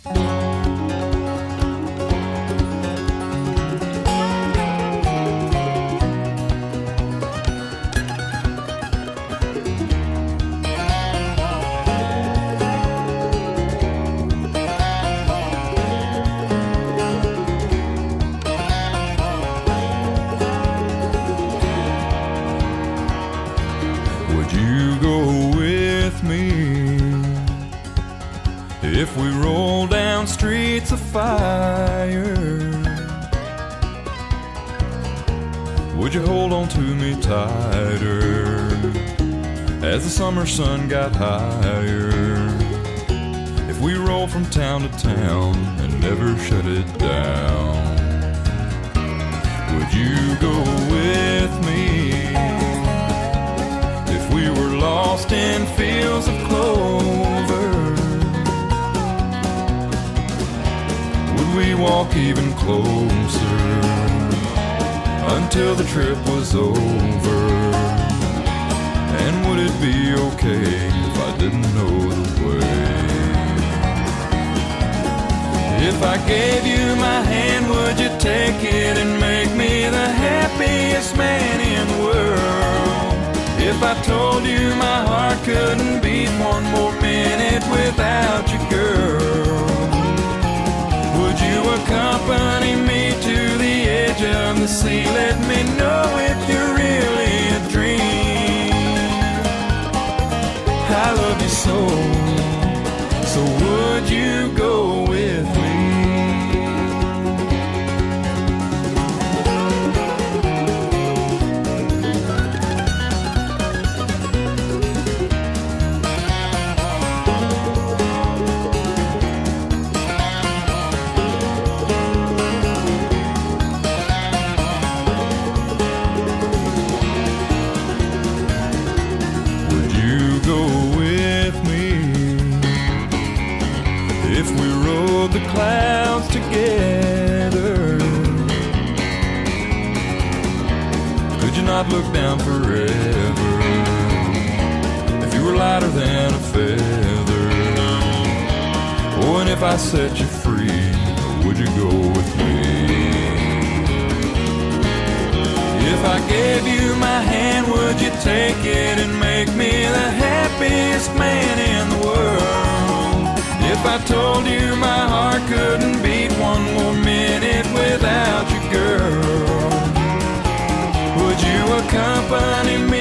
Would you go with me if we roll down streets of fire? Would you hold on to me tighter as the summer sun got higher? If we roll from town to town and never shut it down, would you go with me if we were lost in fields of clover? Would we walk even closer until the trip was over? And would it be okay if I didn't know the way? If I gave you my hand, would you take it and make me the happiest man in the world? If I told you my heart couldn't beat one more minute without you, girl, would you accompany me to the edge of the sea? Let me know if you're really a dream. I love you so, so would you go with me? The clouds together, could you not look down forever if you were lighter than a feather? Oh, and if I set you free, would you go with me? If I gave you my hand, would you take it and make me the happiest man in the world? If I told you my heart couldn't beat one more minute without you, girl, would you accompany me